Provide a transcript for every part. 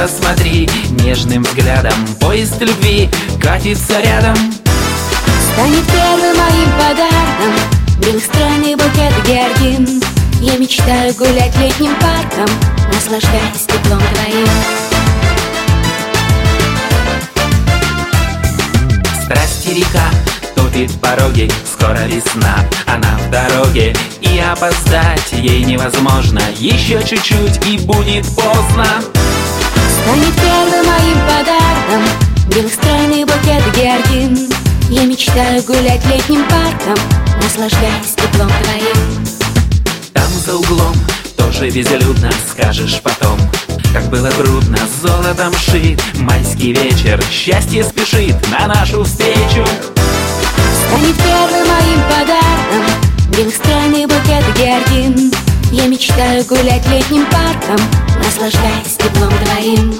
посмотри нежным взглядом, поезд любви катится рядом. Станет первым моим подарком белостройный букет георгин. Я мечтаю гулять летним парком, наслаждаясь теплом твоим. Страсти река топит пороги, скоро весна, она в дороге, и опоздать ей невозможно. Еще чуть-чуть и будет поздно. Станет первым моим подарком белостройный букет георгин. Я мечтаю гулять летним парком, наслаждаясь теплом твоим. Там за углом тоже везелюдно, скажешь потом, как было трудно, золотом шит майский вечер, счастье спешит на нашу встречу. Станет первым моим подарком белостройный букет георгин. Я мечтаю гулять летним парком, наслаждаясь теплом твоим.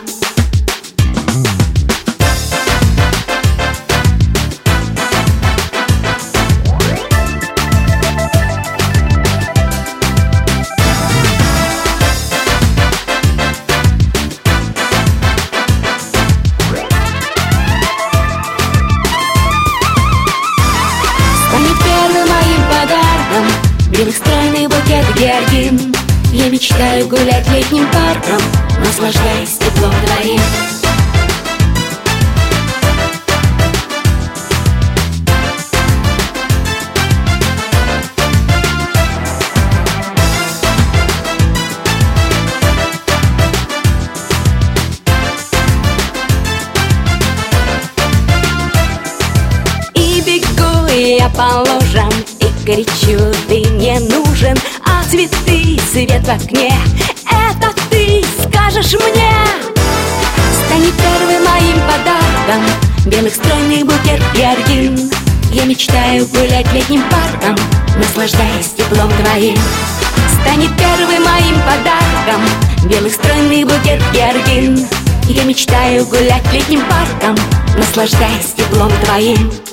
Белостройный букет георгин. Я мечтаю гулять летним парком, наслаждаясь теплом твоим. И бегу я по лужам, кричу, ты мне нужен, а цветы, свет в окне, это ты скажешь мне. Станет первым моим подарком белостройный букет георгин. Я мечтаю гулять летним парком, наслаждаясь теплом твоим. Станет первым моим подарком белостройный букет георгин. Я мечтаю гулять летним парком, наслаждаясь теплом твоим.